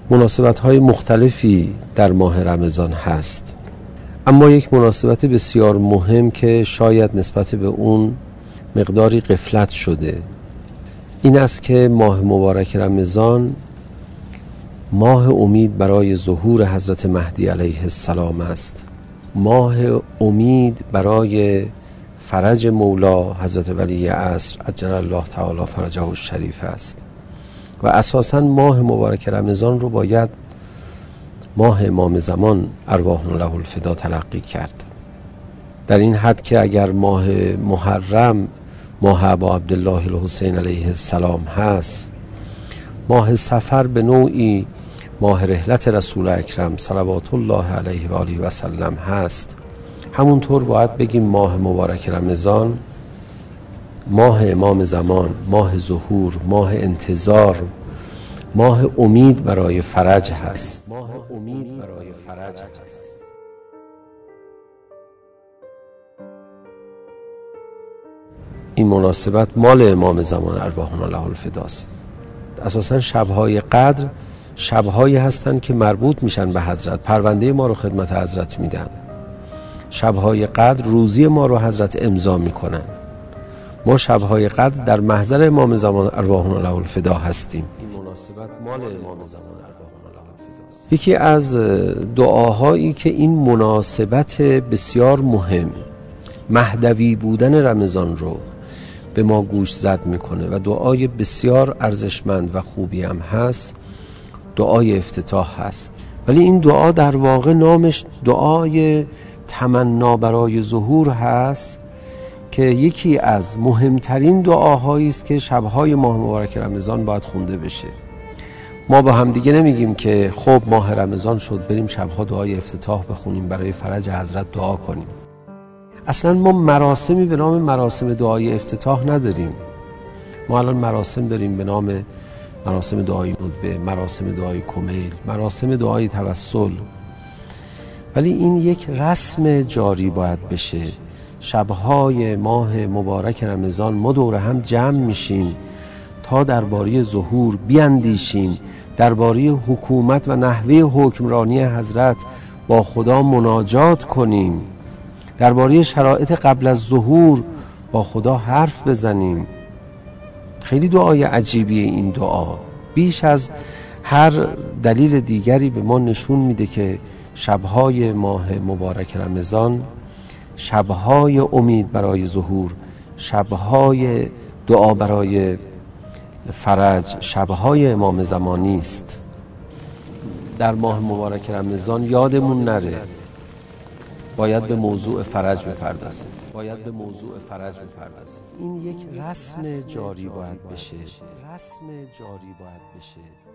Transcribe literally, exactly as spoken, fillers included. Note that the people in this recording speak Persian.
مناسبت‌های مختلفی در ماه رمضان هست، اما یک مناسبت بسیار مهم که شاید نسبت به اون مقداری غفلت شده این است که ماه مبارک رمضان ماه امید برای ظهور حضرت مهدی علیه السلام است، ماه امید برای فرج مولا حضرت ولی عصر عجل الله تعالی فرجه الشریف است و اساساً ماه مبارک رمضان رو باید ماه امام زمان ارواحنا له الفدا تلقی کرد، در این حد که اگر ماه محرم ماه ابا عبدالله الحسین علیه السلام هست، ماه صفر به نوعی ماه رحلت رسول اکرم صلوات الله علیه و آله و سلم هست، همونطور باید بگیم ماه مبارک رمضان ماه امام زمان، ماه ظهور، ماه انتظار، ماه امید برای فرج هست. ماه امید برای فرج هست. این مناسبت مال امام زمان ارواحنا له الفداست. اساساً شب‌های قدر شب‌هایی هستند که مربوط میشن به حضرت، پرونده ما رو خدمت حضرت میدن. شب‌های قدر روزی ما رو حضرت امضا میکنن. ما شب‌های قدر در محضر امام زمان ارواحنا له الفدا هستیم. این مناسبت مال امام زمان ارواحنا له الفداست. یکی از دعاهایی که این مناسبت بسیار مهم، مهدوی بودن رمضان رو به ما گوش زد میکنه و دعای بسیار ارزشمند و خوبی هم هست، دعای افتتاح هست. ولی این دعا در واقع نامش دعای تمنا برای ظهور هست که یکی از مهمترین دعاهایی است که شب‌های ماه مبارک رمضان باید خونده بشه. ما با هم دیگه نمیگیم که خب ماه رمضان شد بریم شب‌ها دعای افتتاح بخونیم، برای فرج حضرت دعا کنیم. اصلا ما مراسمی به نام مراسم دعای افتتاح نداریم. ما الان مراسم داریم به نام مراسم دعای ندبه، مراسم دعای کمیل، مراسم دعای توسل، ولی این یک رسم جاری باید بشه. شبهای ماه مبارک رمضان ما دور هم جمع میشیم تا درباره ظهور بیاندیشیم، درباره حکومت و نحوه حکمرانی حضرت با خدا مناجات کنیم، درباره شرایط قبل از ظهور با خدا حرف بزنیم. خیلی دعای عجیبیه این دعا، بیش از هر دلیل دیگری به ما نشون میده که شبهای ماه مبارک رمضان شبهای امید برای ظهور، شبهای دعا برای فرج، شبهای امام زمانی است. در ماه مبارک رمضان یادمون نره باید به موضوع فرج بپردازیم. باید به موضوع فرج بپردازیم. این یک رسم جاری باید بشه. رسم جاری باید بشه.